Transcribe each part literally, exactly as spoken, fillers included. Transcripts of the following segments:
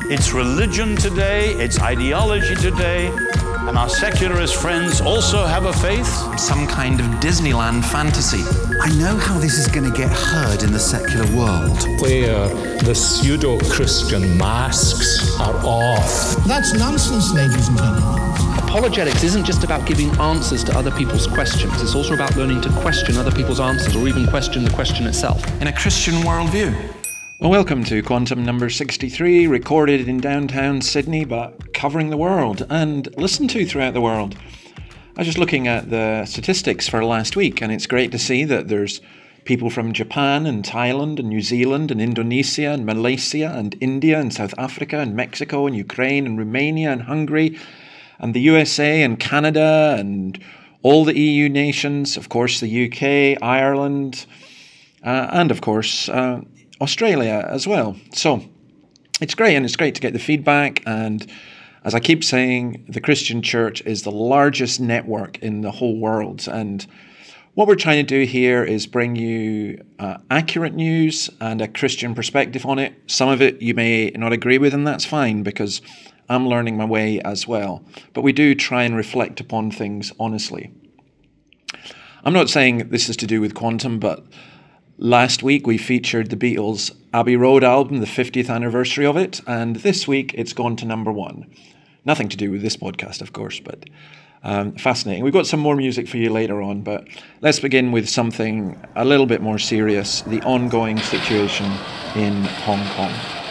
It's religion today, it's ideology today, and our secularist friends also have a faith. Some kind of Disneyland fantasy. I know how this is going to get heard in the secular world. Where the pseudo-Christian masks are off. That's nonsense, ladies and gentlemen. Apologetics isn't just about giving answers to other people's questions. It's also about learning to question other people's answers, or even question the question itself. In a Christian worldview. Well, welcome to Quantum number sixty-three, recorded in downtown Sydney, but covering the world and listened to throughout the world. I was just looking at the statistics for last week, and it's great to see that there's people from Japan and Thailand and New Zealand and Indonesia and Malaysia and India and South Africa and Mexico and Ukraine and Romania and Hungary and the U S A and Canada and all the E U nations, of course the U K, Ireland, uh, and of course uh, Australia as well. So it's great, and it's great to get the feedback. And as I keep saying, the Christian church is the largest network in the whole world. And what we're trying to do here is bring you uh, accurate news and a Christian perspective on it. Some of it you may not agree with, and that's fine, because I'm learning my way as well. But we do try and reflect upon things honestly. I'm not saying this is to do with quantum, but last week we featured the Beatles' Abbey Road album, the fiftieth anniversary of it, and this week it's gone to number one. Nothing to do with this podcast, of course, but um, fascinating. We've got some more music for you later on, but let's begin with something a little bit more serious, the ongoing situation in Hong Kong.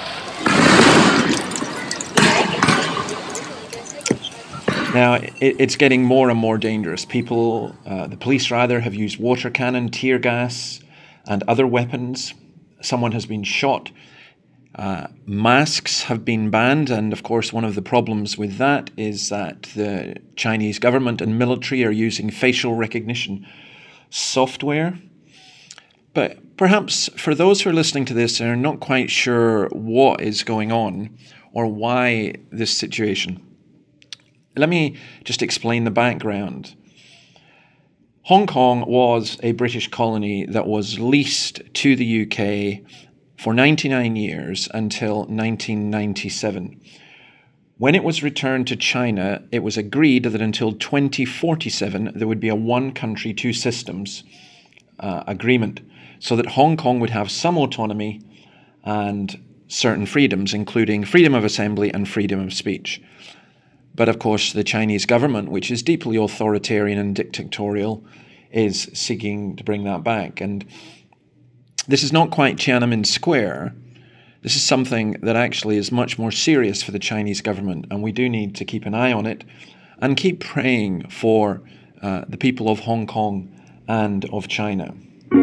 Now, it, it's getting more and more dangerous. People, uh, the police rather, have used water cannon, tear gas, and other weapons. Someone has been shot. Uh, masks have been banned, and of course one of the problems with that is that the Chinese government and military are using facial recognition software. But perhaps for those who are listening to this and are not quite sure what is going on or why this situation, let me just explain the background. Hong Kong was a British colony that was leased to the U K for ninety-nine years until nineteen ninety-seven. When it was returned to China, it was agreed that until twenty forty-seven there would be a one country, two systems uh, agreement, so that Hong Kong would have some autonomy and certain freedoms, including freedom of assembly and freedom of speech. But of course, the Chinese government, which is deeply authoritarian and dictatorial, is seeking to bring that back. And this is not quite Tiananmen Square. This is something that actually is much more serious for the Chinese government, and we do need to keep an eye on it and keep praying for uh, the people of Hong Kong and of China.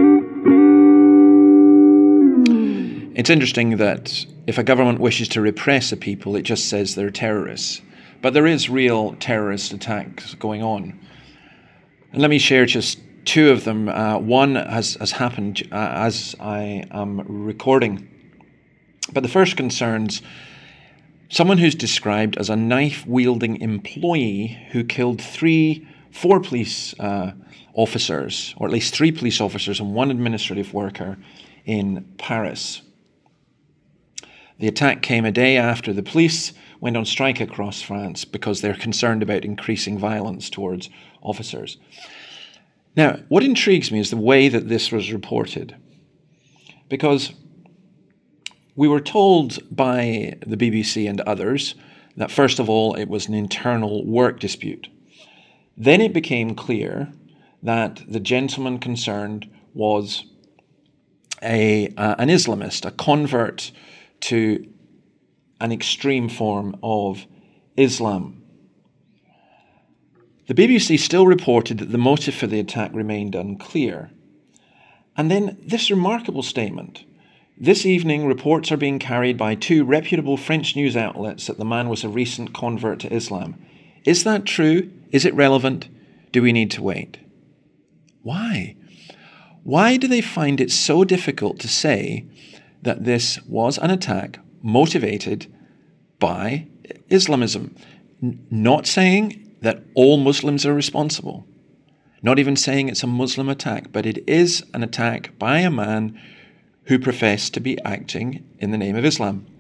It's interesting that if a government wishes to repress a people, it just says they're terrorists. But there is real terrorist attacks going on. And let me share just two of them. Uh, one has, has happened uh, as I am recording. But the first concerns someone who's described as a knife-wielding employee who killed three, four police uh, officers, or at least three police officers and one administrative worker in Paris. The attack came a day after the police went on strike across France because they're concerned about increasing violence towards officers. Now, what intrigues me is the way that this was reported, because we were told by the B B C and others that, first of all, it was an internal work dispute. Then it became clear that the gentleman concerned was a uh, an Islamist, a convert to an extreme form of Islam. The B B C still reported that the motive for the attack remained unclear. And then this remarkable statement: this evening, reports are being carried by two reputable French news outlets that the man was a recent convert to Islam. Is that true? Is it relevant? Do we need to wait? Why? Why do they find it so difficult to say that this was an attack motivated by Islamism? N- not saying that all Muslims are responsible. Not even saying it's a Muslim attack, but it is an attack by a man who professed to be acting in the name of Islam.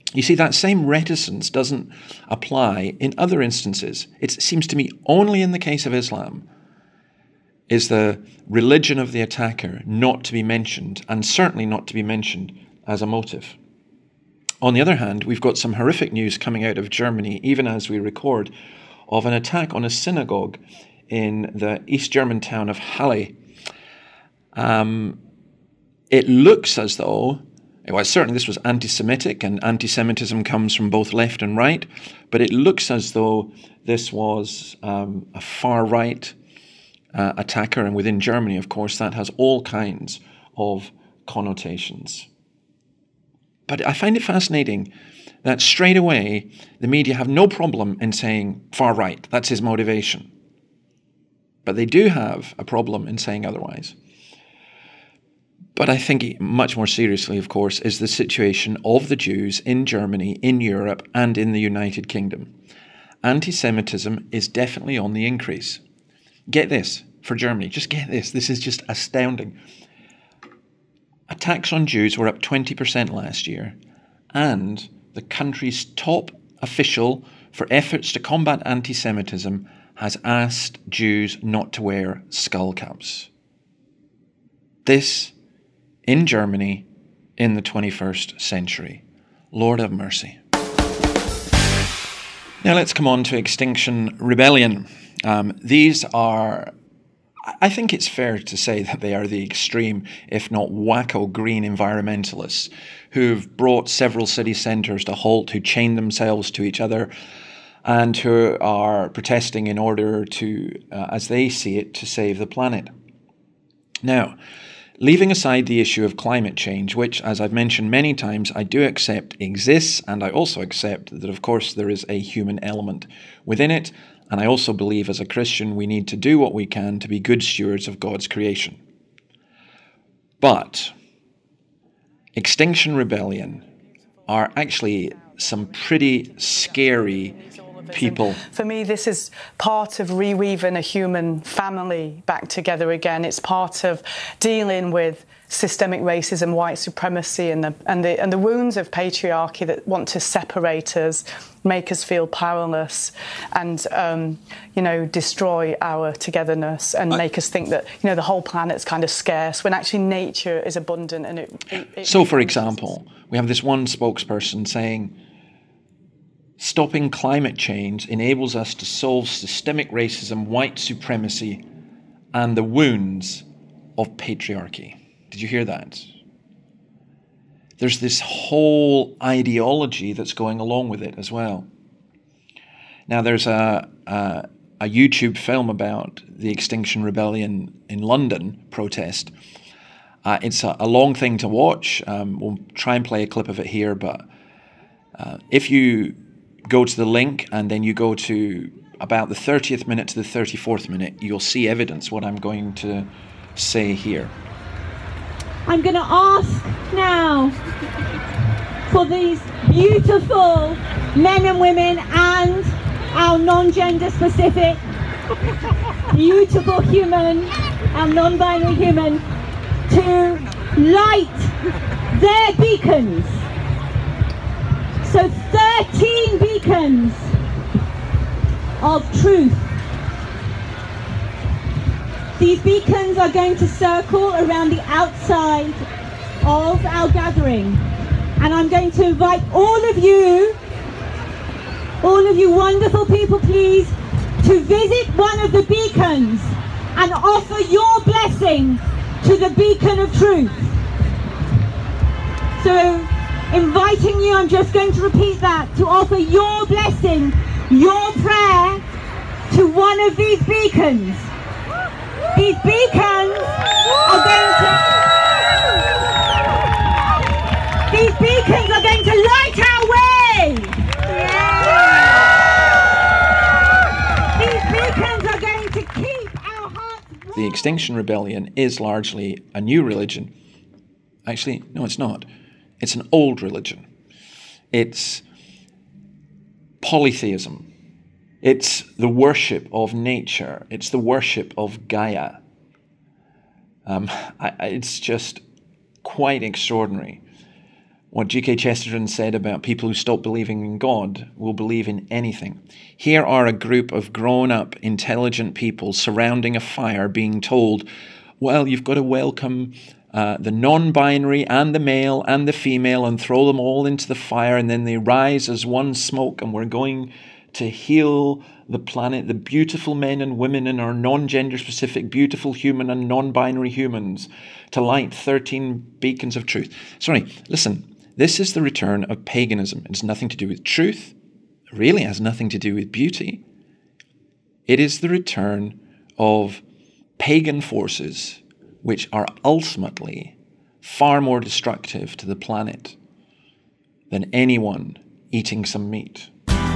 You see, that same reticence doesn't apply in other instances. It seems to me only in the case of Islam is the religion of the attacker not to be mentioned, and certainly not to be mentioned as a motive. On the other hand, we've got some horrific news coming out of Germany, even as we record, of an attack on a synagogue in the East German town of Halle. Um, it looks as though, well, certainly this was anti-Semitic, and anti-Semitism comes from both left and right, but it looks as though this was um, a far-right uh, attacker, and within Germany, of course, that has all kinds of connotations. But I find it fascinating that straight away the media have no problem in saying far-right, that's his motivation. But they do have a problem in saying otherwise. But I think much more seriously, of course, is the situation of the Jews in Germany, in Europe, and in the United Kingdom. Anti-Semitism is definitely on the increase. Get this, for Germany, just get this, this is just astounding. Attacks on Jews were up twenty percent last year, and the country's top official for efforts to combat anti-Semitism has asked Jews not to wear skull caps. This in Germany in the twenty-first century. Lord have mercy. Now let's come on to Extinction Rebellion. Um, these are, I think it's fair to say that they are the extreme, if not wacko, green environmentalists who've brought several city centres to halt, who chain themselves to each other, and who are protesting in order to, uh, as they see it, to save the planet. Now, leaving aside the issue of climate change, which, as I've mentioned many times, I do accept exists, and I also accept that, of course, there is a human element within it, and I also believe as a Christian we need to do what we can to be good stewards of God's creation. But Extinction Rebellion are actually some pretty scary people. For me, this is part of reweaving a human family back together again. It's part of dealing with systemic racism, white supremacy, and the and the and the wounds of patriarchy that want to separate us, make us feel powerless, and um, you know, destroy our togetherness, and I, make us think that, you know, the whole planet's kind of scarce when actually nature is abundant. And it, it, it so, for example, we have this one spokesperson saying, stopping climate change enables us to solve systemic racism, white supremacy, and the wounds of patriarchy. Did you hear that? There's this whole ideology that's going along with it as well. Now, there's a, a, a YouTube film about the Extinction Rebellion in London protest. Uh, it's a, a long thing to watch. Um, we'll try and play a clip of it here, but uh, if you go to the link and then you go to about the thirtieth minute to the thirty-fourth minute, you'll see evidence what I'm going to say here. I'm going to ask now for these beautiful men and women and our non-gender specific beautiful human and non-binary human to light their beacons. So thirteen beacons of truth. These beacons are going to circle around the outside of our gathering. And I'm going to invite all of you, all of you wonderful people, please, to visit one of the beacons and offer your blessing to the beacon of truth. So, inviting you, I'm just going to repeat that, to offer your blessing, your prayer to one of these beacons. These beacons are going to These beacons are going to light our way. These beacons are going to keep our hearts warm. The Extinction Rebellion is largely a new religion. Actually, no, it's not. It's an old religion. It's polytheism. It's the worship of nature. It's the worship of Gaia. Um, I, it's just quite extraordinary. what G K Chesterton said about people who stop believing in God will believe in anything. Here are a group of grown-up, intelligent people surrounding a fire being told, well, you've got to welcome uh, the non-binary and the male and the female and throw them all into the fire, and then they rise as one smoke, and we're going to heal the planet, the beautiful men and women in our non-gender specific, beautiful human and non-binary humans, to light thirteen beacons of truth. Sorry, listen. This is the return of paganism. It's nothing to do with truth. It really has nothing to do with beauty. It is the return of pagan forces which are ultimately far more destructive to the planet than anyone eating some meat.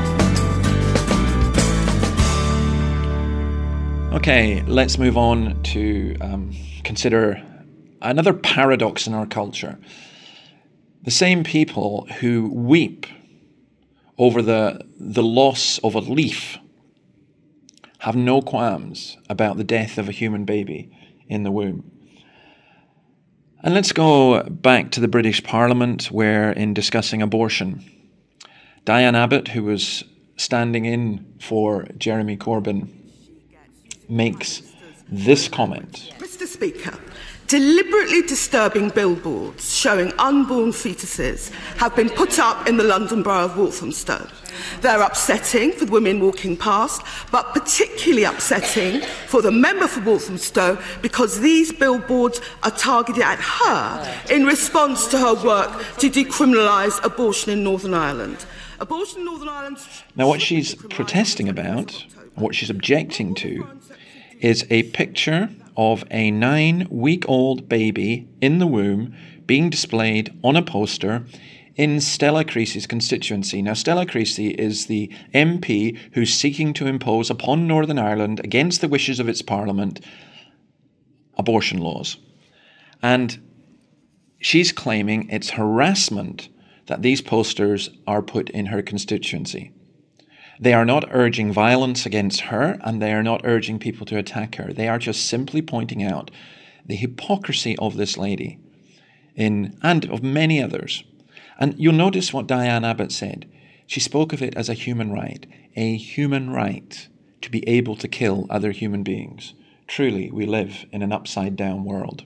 Okay, let's move on to um, consider another paradox in our culture. The same people who weep over the, the loss of a leaf have no qualms about the death of a human baby in the womb. And let's go back to the British Parliament, where in discussing abortion, Diane Abbott, who was standing in for Jeremy Corbyn, makes this comment. Mister Speaker, deliberately disturbing billboards showing unborn fetuses have been put up in the London Borough of Walthamstow. They're upsetting for the women walking past, but particularly upsetting for the member for Walthamstow because these billboards are targeted at her in response to her work to decriminalise abortion in Northern Ireland. Abortion in Northern Ireland... Now, what she's protesting about, what she's objecting to, is a picture of a nine-week-old baby in the womb being displayed on a poster in Stella Creasy's constituency. Now, Stella Creasy is the M P who's seeking to impose upon Northern Ireland, against the wishes of its parliament, abortion laws. And she's claiming it's harassment that these posters are put in her constituency. They are not urging violence against her, and they are not urging people to attack her. They are just simply pointing out the hypocrisy of this lady in, and of many others. And you'll notice what Diane Abbott said. She spoke of it as a human right, a human right to be able to kill other human beings. Truly, we live in an upside-down world.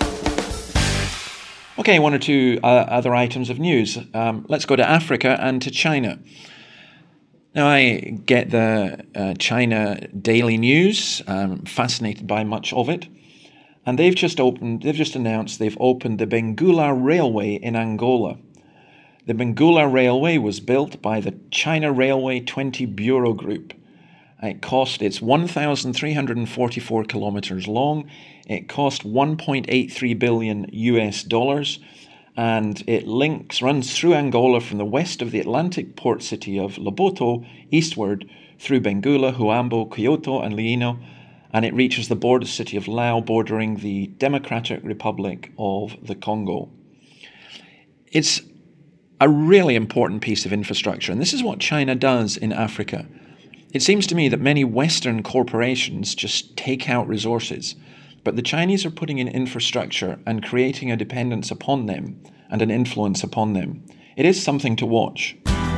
Okay, one or two uh, other items of news. Um, let's go to Africa and to China. Now, I get the uh, China Daily News, I'm fascinated by much of it, and they've just opened, they've just announced they've opened the Benguela Railway in Angola. The Benguela Railway was built by the China Railway twenty Bureau Group. It cost, it's one thousand three hundred forty-four kilometers long, it cost one point eight three billion U S dollars, and it links, runs through Angola from the west of the Atlantic port city of Loboto eastward through Benguela, Huambo, Kyoto and Liino, and it reaches the border city of Lao bordering the Democratic Republic of the Congo. It's a really important piece of infrastructure, and this is what China does in Africa. It seems to me that many Western corporations just take out resources, but the Chinese are putting in infrastructure and creating a dependence upon them and an influence upon them. It is something to watch.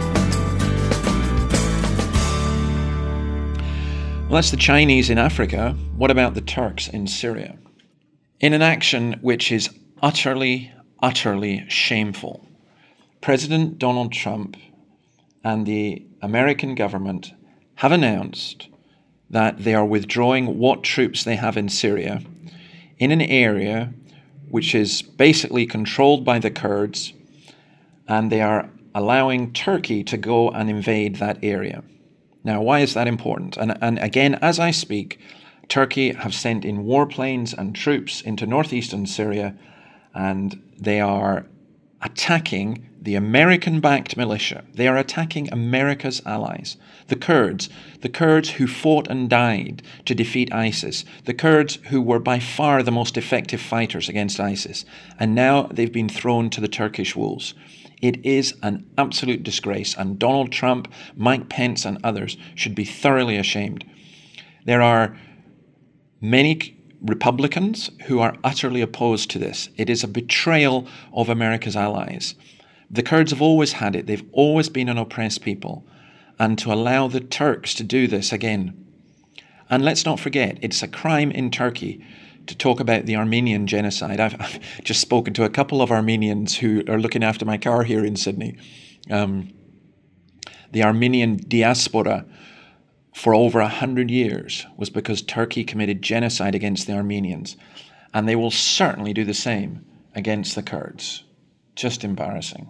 Well, that's the Chinese in Africa. What about the Turks in Syria? In an action which is utterly, utterly shameful, President Donald Trump and the American government have announced that they are withdrawing what troops they have in Syria in an area which is basically controlled by the Kurds, and they are allowing Turkey to go and invade that area. Now, why is that important? And, and again, as I speak, Turkey have sent in warplanes and troops into northeastern Syria, and they are attacking the American-backed militia. They are attacking America's allies, the Kurds, the Kurds who fought and died to defeat ISIS, the Kurds who were by far the most effective fighters against ISIS, and now they've been thrown to the Turkish wolves. It is an absolute disgrace, and Donald Trump, Mike Pence, and others should be thoroughly ashamed. There are many Republicans who are utterly opposed to this. It is a betrayal of America's allies. The Kurds have always had it. They've always been an oppressed people. And to allow the Turks to do this again. And let's not forget, it's a crime in Turkey to talk about the Armenian genocide. I've, I've just spoken to a couple of Armenians who are looking after my car here in Sydney. Um, the Armenian diaspora for over a hundred years was because Turkey committed genocide against the Armenians. And they will certainly do the same against the Kurds. Just embarrassing.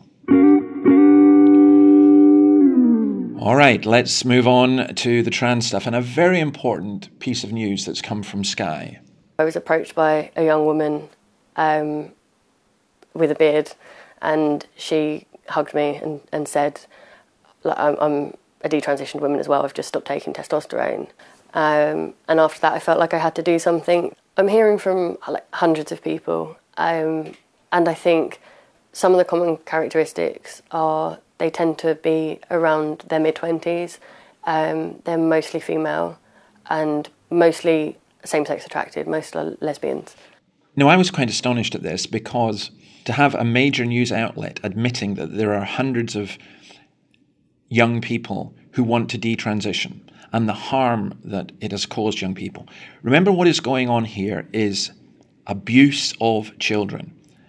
All right, let's move on to the trans stuff, and a very important piece of news that's come from Sky. I was approached by a young woman um, with a beard, and she hugged me and, and said, I'm, I'm a detransitioned woman as well, I've just stopped taking testosterone. Um, and after that, I felt like I had to do something. I'm hearing from like hundreds of people, um, and I think some of the common characteristics are they tend to be around their mid-twenties. Um, they're mostly female and mostly same-sex attracted, most are lesbians. Now, I was quite astonished at this because to have a major news outlet admitting that there are hundreds of young people who want to detransition and the harm that it has caused young people. Remember, what is going on here is abuse of children.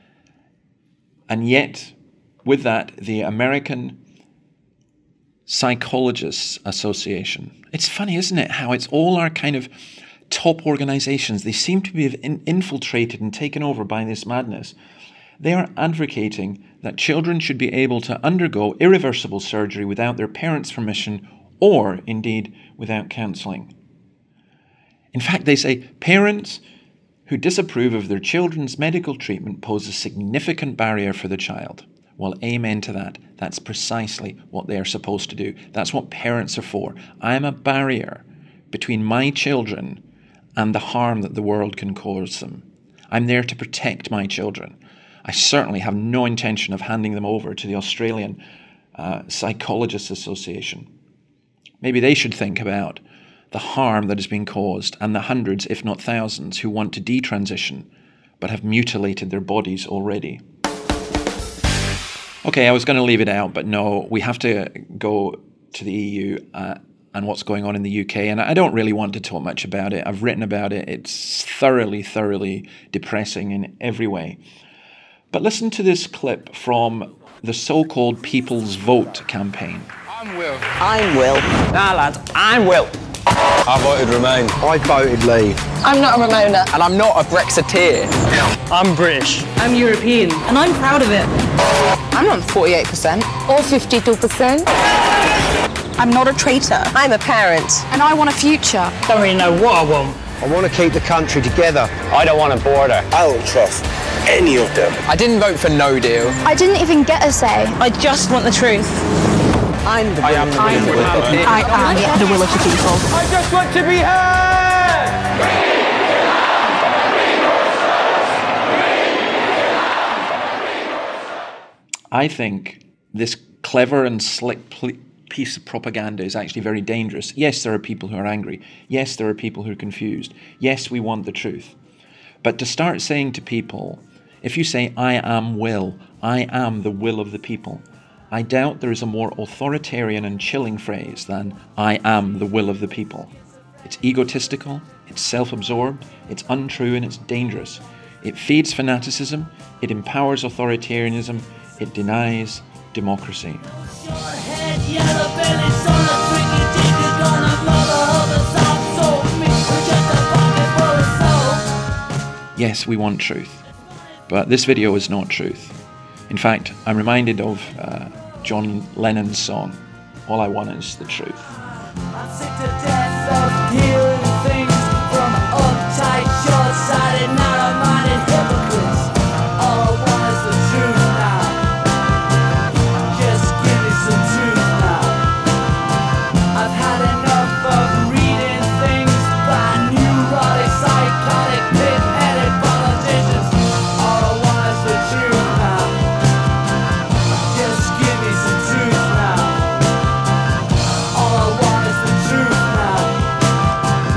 And yet, with that, the American Psychologists Association. It's funny, isn't it, how it's all our kind of top organizations. They seem to be infiltrated and taken over by this madness. They are advocating that children should be able to undergo irreversible surgery without their parents' permission or, indeed, without counselling. In fact, they say parents who disapprove of their children's medical treatment pose a significant barrier for the child. Well, amen to that. That's precisely what they are supposed to do. That's what parents are for. I am a barrier between my children and the harm that the world can cause them. I'm there to protect my children. I certainly have no intention of handing them over to the Australian uh, Psychologists Association. Maybe they should think about the harm that has been caused and the hundreds, if not thousands, who want to detransition but have mutilated their bodies already. Okay, I was going to leave it out, but no, we have to go to the E U uh, and what's going on in the U K, and I don't really want to talk much about it. I've written about it. It's thoroughly, thoroughly depressing in every way. But listen to this clip from the so-called People's Vote campaign. I'm Will. I'm Will. Nah, lads, I'm Will. I voted Remain. I voted Leave. I'm not a Ramona. And I'm not a Brexiteer. I'm British. I'm European. And I'm proud of it. I'm on forty-eight percent. Or fifty-two percent. I'm not a traitor. I'm a parent. And I want a future. Don't really know what I want. I want to keep the country together. I don't want a border. I don't trust any of them. I didn't vote for No Deal. I didn't even get a say. I just want the truth. I'm the I am the will of the people. I am the will of the people. I just want to be heard! I think this clever and slick pl- piece of propaganda is actually very dangerous. Yes, there are people who are angry. Yes, there are people who are confused. Yes, we want the truth. But to start saying to people, if you say, I am will, I am the will of the people, I doubt there is a more authoritarian and chilling phrase than I am the will of the people. It's egotistical, it's self-absorbed, it's untrue, and it's dangerous. It feeds fanaticism, it empowers authoritarianism, it denies democracy. Yes, we want truth, but this video is not truth. In fact, I'm reminded of uh, John Lennon's song, All I Want Is the Truth. I'm sick to death of hearing things from uptight, short-sighted, narrow-minded hypocrites. All I want is the truth now. Just give me some truth now. I've had enough of reading things by neurotic, psychotic, pig-headed politicians. All I want is the truth now. Just give me some truth now. All I want is the truth now.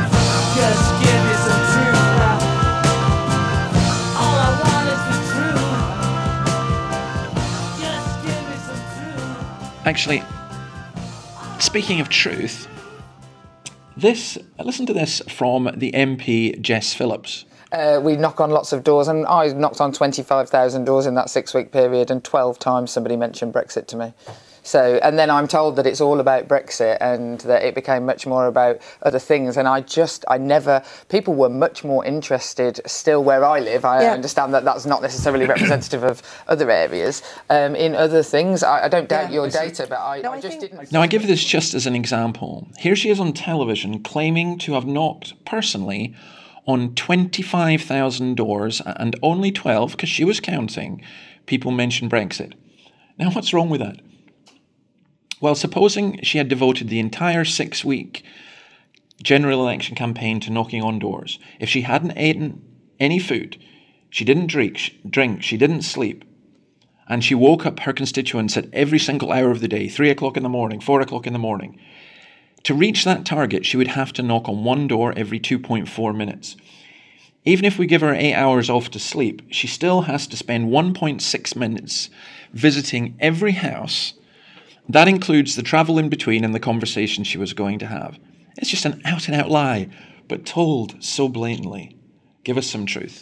Actually, speaking of truth, this listen to this from the M P Jess Phillips. Uh, we knock on lots of doors, and I knocked on twenty-five thousand doors in that six-week period, and twelve times somebody mentioned Brexit to me. So, and then I'm told that it's all about Brexit and that it became much more about other things. And I just, I never, people were much more interested still where I live. I yeah. understand that that's not necessarily representative of other areas. Um, in other things, I, I don't doubt yeah. your data, but I, no, I just didn't. Now, I give this just as an example. Here she is on television claiming to have knocked personally on twenty-five thousand doors, and only twelve, because she was counting, people mentioned Brexit. Now, what's wrong with that? Well, supposing she had devoted the entire six-week general election campaign to knocking on doors, if she hadn't eaten any food, she didn't drink, drink, she didn't sleep, and she woke up her constituents at every single hour of the day, three o'clock in the morning, four o'clock in the morning, to reach that target, she would have to knock on one door every two point four minutes. Even if we give her eight hours off to sleep, she still has to spend one point six minutes visiting every house. That includes the travel in between and the conversation she was going to have. It's just an out-and-out lie, but told so blatantly. Give us some truth.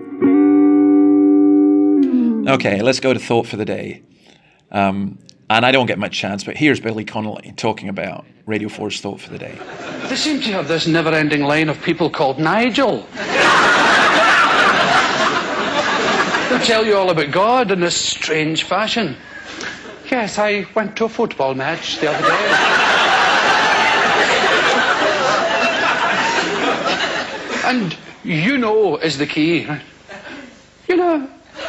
Okay, let's go to Thought for the Day. Um, and I don't get much chance, but here's Billy Connolly talking about Radio four's Thought for the Day. They seem to have this never-ending line of people called Nigel. They'll tell you all about God in this strange fashion. Yes, I went to a football match the other day. And you know is the key. You know.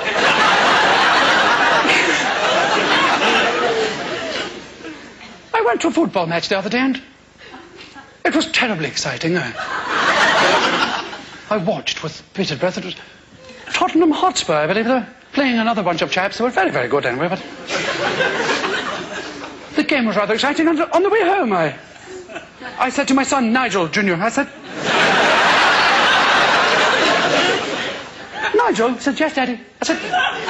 I went to a football match the other day and it was terribly exciting. I, I watched with bated breath. It was Tottenham Hotspur, I believe. They were playing another bunch of chaps who were very, very good anyway, but the game was rather exciting. And on the way home, I, I said to my son, Nigel Junior, I said, Nigel? He said, yes, Daddy. I said,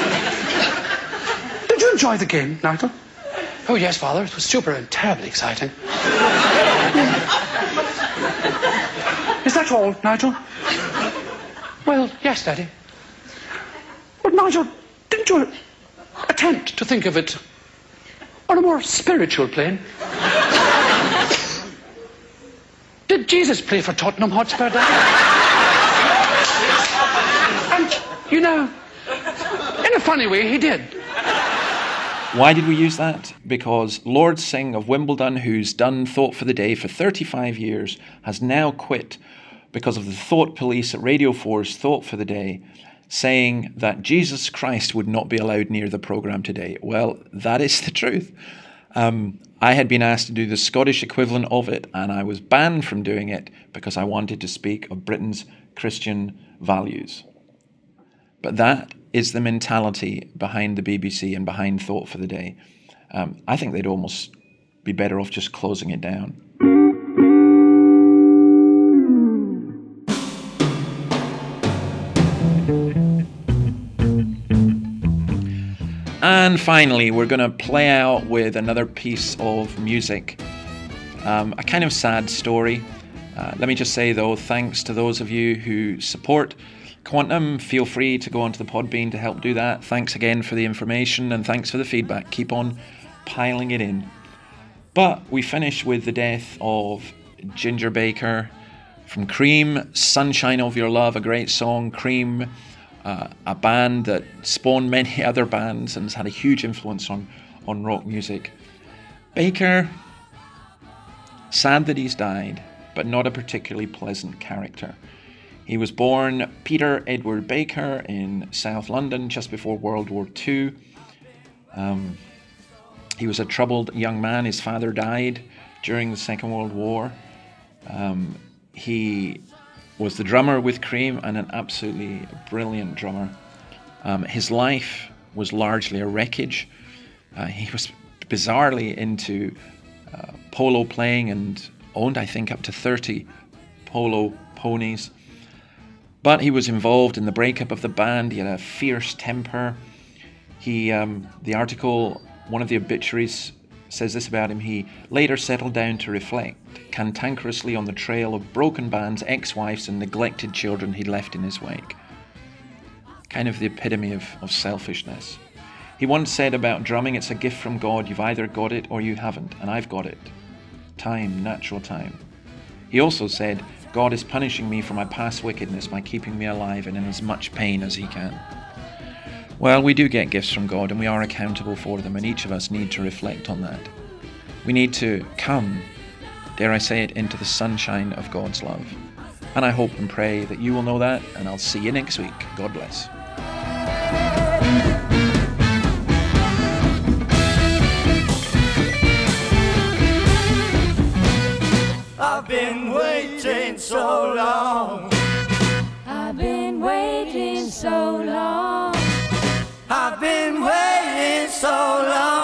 did you enjoy the game, Nigel? Oh, yes, Father. It was super and terribly exciting. Is that all, Nigel? Well, yes, Daddy. But Nigel, didn't you attempt to think of it on a more spiritual plane? Did Jesus play for Tottenham Hotspur, Daddy? And, you know, in a funny way, he did. Why did we use that? Because Lord Singh of Wimbledon, who's done Thought for the Day for thirty-five years, has now quit because of the thought police at Radio four's Thought for the Day, saying that Jesus Christ would not be allowed near the programme today. Well, that is the truth. Um, I had been asked to do the Scottish equivalent of it, and I was banned from doing it because I wanted to speak of Britain's Christian values. But that is the mentality behind the B B C and behind Thought for the Day. Um, I think they'd almost be better off just closing it down. And finally, we're going to play out with another piece of music. Um, a kind of sad story. Uh, let me just say, though, thanks to those of you who support Quantum. Feel free to go onto the Podbean to help do that. Thanks again for the information and thanks for the feedback. Keep on piling it in. But we finish with the death of Ginger Baker from Cream, Sunshine of Your Love, a great song. Cream, uh, a band that spawned many other bands and has had a huge influence on, on rock music. Baker, sad that he's died, but not a particularly pleasant character. He was born Peter Edward Baker in South London just before World War Two. Um, he was a troubled young man. His father died during the Second World War. Um, he was the drummer with Cream and an absolutely brilliant drummer. Um, his life was largely a wreckage. Uh, he was bizarrely into uh, polo playing and owned, I think, up to thirty polo ponies. But he was involved in the breakup of the band. He had a fierce temper. He, um, the article, one of the obituaries says this about him: he later settled down to reflect cantankerously on the trail of broken bands, ex-wives and neglected children he'd left in his wake. Kind of the epitome of, of selfishness. He once said about drumming, it's a gift from God. You've either got it or you haven't, and I've got it. Time, natural time. He also said, God is punishing me for my past wickedness by keeping me alive and in as much pain as he can. Well, we do get gifts from God and we are accountable for them, and each of us need to reflect on that. We need to come, dare I say it, into the sunshine of God's love. And I hope and pray that you will know that, and I'll see you next week. God bless. I've been waiting so long. I've been waiting so long. I've been waiting so long.